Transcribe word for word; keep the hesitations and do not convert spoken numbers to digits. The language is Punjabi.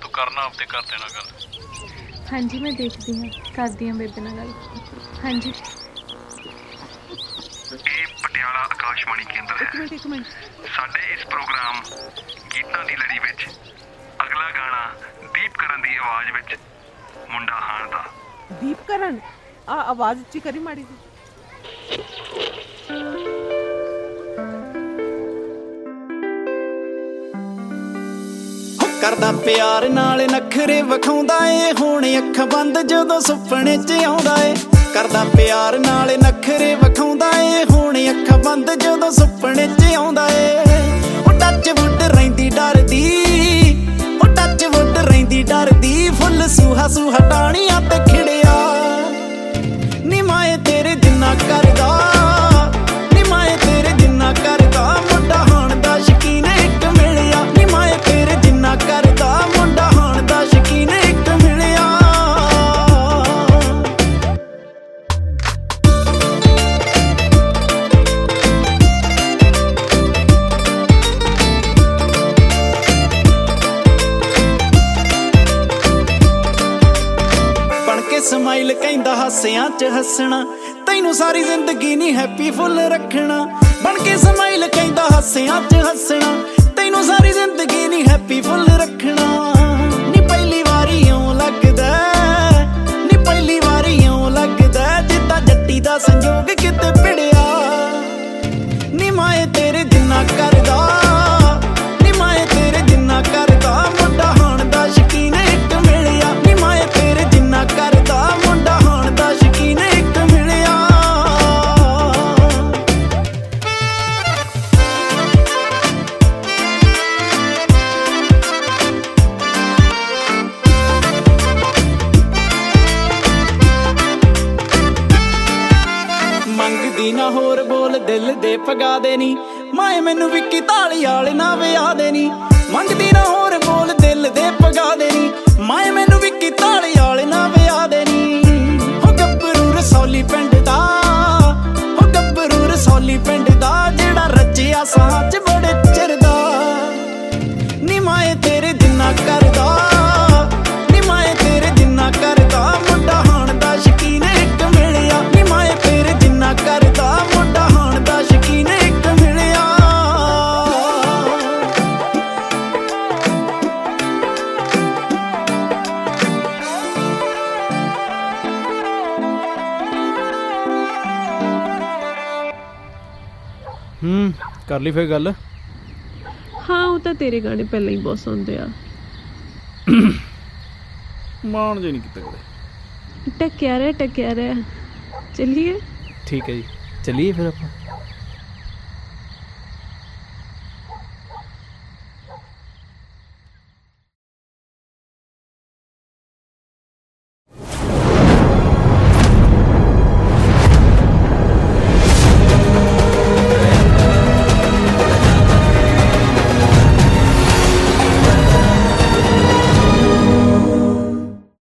ਤੂੰ ਕਰਨਾ ਆਪਦੇ ਘਰਦਿਆਂ ਨਾਲ ਗੱਲ। ਹਾਂਜੀ ਮੈਂ ਦੇਖਦੀ ਹਾਂ, ਕਰਦੀ ਹਾਂ ਬੇਬੇ ਨਾਲ ਗੱਲ। ਹਾਂਜੀ ਇਹ ਪਟਿਆਲਾ ਆਕਾਸ਼ਵਾਣੀ ਕੇਂਦਰ ਹੈ। ਇੱਕ ਮਿੰਟ ਇੱਕ ਮਿੰਟ ਸਾਡੇ ਇਸ ਪ੍ਰੋਗਰਾਮ ਗੀਤਾਂ ਦੀ ਲੜੀ ਵਿੱਚ ਅਗਲਾ ਗਾਣਾ ਦੀਪ ਕਰਨ ਦੀ ਆਵਾਜ਼ ਵਿੱਚ ਮੁੰਡਾ ਹਾਣ ਦਾ। ਦੀਪ ਕਰਨ ਆ ਆਵਾਜ਼ ਉੱਚੀ ਕਰੀ ਮਾੜੀ ਜੀ। ਕਰਦਾ ਪਿਆਰ ਨਾਲ ਨਖਰੇ ਵਿਖਾਉਂਦਾ ਏ, ਹੁਣ ਅੱਖਾਂ ਬੰਦ ਜਦੋਂ ਸੁਪਨੇ 'ਚ ਆਉਂਦਾ ਏ। ਕਰਦਾ ਪਿਆਰ ਨਾਲ ਨਖਰੇ ਵਿਖਾਉਂਦਾ ਏ, ਹੁਣ ਅੱਖਾਂ ਬੰਦ ਜਦੋਂ ਸੁਪਨੇ 'ਚ ਆਉਂਦਾ ਏ। ਉਹ ਟੱਚ ਵੁੱਡ ਰਹਿੰਦੀ ਡਰਦੀ, ਉਹ ਟੱਚ ਵੁੱਡ ਰਹਿੰਦੀ ਡਰਦੀ, ਫੁੱਲ ਸੂਹਾ ਸੂਹਾ ਟਾਹਣੀਆਂ ਤੇ ਖਿੜਿਆ। ਨੀ ਮਾਏ ਤੇਰੇ ਜਿੰਨਾ ਕਰਦਾ, ਨੀ ਮਾਏ ਤੇਰੇ ਜਿੰਨਾ ਕਰਦਾ, ਮੁੰਡਾ ਹਾਣ ਦਾ ਸ਼ਕੀਨ ਇੱਕ ਮਿਲਿਆ। ਨੀ ਮਾਏ ਤੇਰੇ ਜਿੰਨਾ ਕਰਦਾ, ਮੁੰਡਾ ਹਾਣ ਦਾ ਸ਼ਕੀਨ ਇੱਕ ਮਿਲਿਆ। ਬਣ ਕੇ ਸਮਾਈਲ ਕਹਿੰਦਾ ਹਾਸਿਆਂ 'ਚ ਹੱਸਣਾ, ਤੈਨੂੰ ਸਾਰੀ ਜ਼ਿੰਦਗੀ ਨੀ ਹੈਪੀ ਫੁੱਲ ਰੱਖਣਾ। ਬਣ ਕੇ ਸਮਾਈਲ ਕਹਿੰਦਾ ਹਾਸਿਆਂ 'ਚ ਹੱਸਣਾ, ਤੈਨੂੰ ਸਾਰੀ ਜ਼ਿੰਦਗੀ ਨੀ ਹੈਪੀ ਫੁੱਲ ਰੱਖਣਾ। ਨੀ ਪਹਿਲੀ ਵਾਰੀ ਇਉਂ ਲੱਗਦਾ, ਨੀ ਪਹਿਲੀ ਵਾਰੀ ਇਉਂ ਲੱਗਦਾ, ਜਿੱਦਾਂ ਜੱਟੀ ਦਾ ਸੰਜੋਗ ਕਿਤੇ ਭਿੜਿਆ। ਨੀ ਮਾਏ ਤੇਰੇ ਜਿੰਨਾ ਕਰਦਾ, ਨੀ ਮਾਏ ਤੇਰੇ ਜਿੰਨਾ ਕਰਦਾ, ਮੁੰਡਾ ਹਾਣ ਦਾ ਸ਼ਕੀਨ ਇੱਕ ਮਿਲਿਆ। ਨੀ ਮਾਏ ਤੇਰੇ ਜਿੰਨਾ ਕਰਦਾ, ਮੁੰਡਾ ਹਾਣ ਦਾ ਸ਼ਕੀਨ ਇੱਕ ਮਿਲਿਆ। ਮੰਗਦੀ ਨਾ ਹੋਰ ਬੋਲ ਦਿਲ ਦੇ ਪਗਾ ਦੇ ਨੀ, ਮਾਏ ਮੈਨੂੰ ਵਿੱਕੀ ਤਾਲੀ ਵਾਲੇ ਨਾ ਵਿਆਹ ਦੇ ਨੀ। ਮੰਗਦੀ ਨਾ ਹੋਰ ਬੋਲ ਦਿਲ ਦੇ ਪਗਾ ਦੇ ਨੀ, ਮਾਏ ਮੈਨੂੰ ਵਿੱਕੀ ਤਾਲੀ ਵਾਲੇ ਨਾ ਵਿਆਹ ਦੇ ਨੀ। ਹੋ ਗੱਭਰੂ ਰਸੌਲੀ ਪਿੰਡ ਦਾ, ਹੋ ਗੱਭਰੂ ਰਸੌਲੀ ਪਿੰਡ ਦਾ, ਜਿਹੜਾ ਰਚਿਆ ਸਾਹ 'ਚ ਬੜੇ ਚਿਰ ਦਾ। ਨੀ ਮਾਏ ਤੇਰੇ ਜਿੰਨਾ ਕਰਦਾ, ਨੀ ਮਾਏ ਤੇਰੇ ਜਿੰਨਾ ਕਰਦਾ, ਮੁੰਡਾ ਹਾਣ ਦਾ ਸ਼ਕੀਨ ਇੱਕ ਮਿਲਿਆ। ਨੀ ਮਾਏ ਤੇਰੇ ਜਿੰਨਾ ਕਰਦਾ, ਮੁੰਡਾ ਹਾਣ ਦਾ ਸ਼ਕੀਨ ਇੱਕ ਮਿਲਿਆ। ਹੂੰ ਕਰ ਲਈ ਫਿਰ ਗੱਲ। ਹਾਂ ਉਹ ਤਾਂ ਤੇਰੇ ਗਾਣੇ ਪਹਿਲਾਂ ਹੀ ਬਹੁਤ ਸੁਣਦੇ ਆ। ਮਾਣ ਜੇ ਨਹੀਂ ਕੀਤਾ ਕਦੇ। ਟਕਿਆ ਰਿਹਾ ਟਕਿਆ ਰਿਹਾ। ਚੱਲੀਏ। ਠੀਕ ਹੈ ਜੀ ਚੱਲੀਏ ਫਿਰ ਆਪਾਂ।